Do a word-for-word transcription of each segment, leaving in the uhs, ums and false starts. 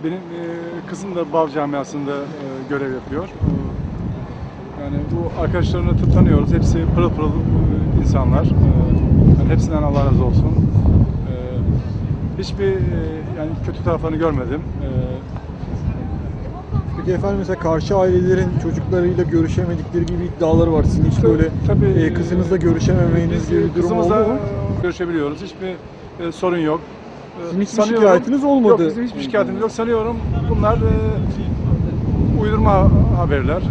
Benim e, kızım da Bağ Camiası'nda e, görev yapıyor. E, yani bu arkadaşlarını tanıyoruz. Hepsi pırıl pırıl e, insanlar. E, yani hepsinden Allah razı olsun. E, hiçbir e, yani kötü taraflarını görmedim. E, Peki efendim, mesela karşı ailelerin çocuklarıyla görüşemedikleri gibi iddiaları var. Sizin hiç böyle tabii, e, kızınızla görüşememeniz biz gibi bir durum oldu kızımızla mu? görüşebiliyoruz. Hiçbir e, sorun yok. E, Sizin hiçbir sanıyorum- şikayetiniz olmadı. Yok, bizim hiçbir şikayetimiz yok. Sanıyorum bunlar e, uydurma haberler.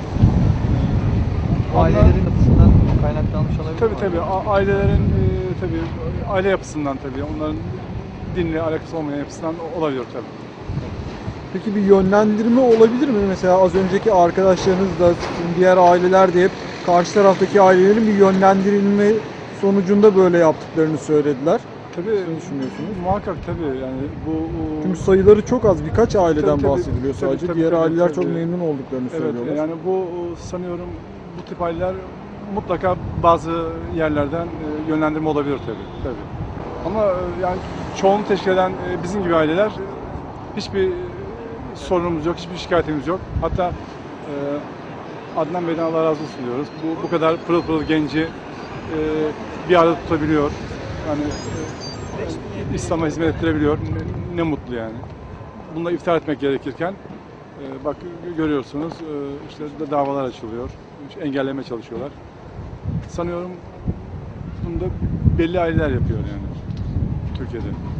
Ailelerin yapısından kaynaklanmış olabilir Tabii mi? tabii A- ailelerin e, tabii aile yapısından tabii onların dinle alakası olmayan yapısından olabilir tabii. Peki bir yönlendirme olabilir mi? Mesela az önceki arkadaşlarınız da, diğer aileler de hep karşı taraftaki ailelerin bir yönlendirilme sonucunda böyle yaptıklarını söylediler. Tabii Ne düşünüyorsunuz? muhakkak tabii yani bu bu- Çünkü sayıları çok az, birkaç aileden Tabii, tabii, bahsediliyor tabii, sadece. tabii, Diğer tabii, aileler tabii. çok memnun olduklarını evet söylüyorlar. yani bu sanıyorum bu tip aileler mutlaka bazı yerlerden e, yönlendirme olabilir tabii tabii. Ama e, yani çoğunu teşkil eden e, bizim gibi aileler e, hiçbir sorunumuz yok, hiçbir şikayetimiz yok. Hatta e, Adnan Bey'den Allah razı olsun diyoruz. Bu bu kadar pırıl pırıl genci e, bir arada tutabiliyor. Yani e, İslam'a hizmet ettirebiliyor. Ne, ne mutlu yani. Bununla iftihar etmek gerekirken e, bak görüyorsunuz e, işte de davalar açılıyor. İşte engelleme çalışıyorlar. Sanıyorum bunu da belli aileler yapıyor yani Türkiye'de.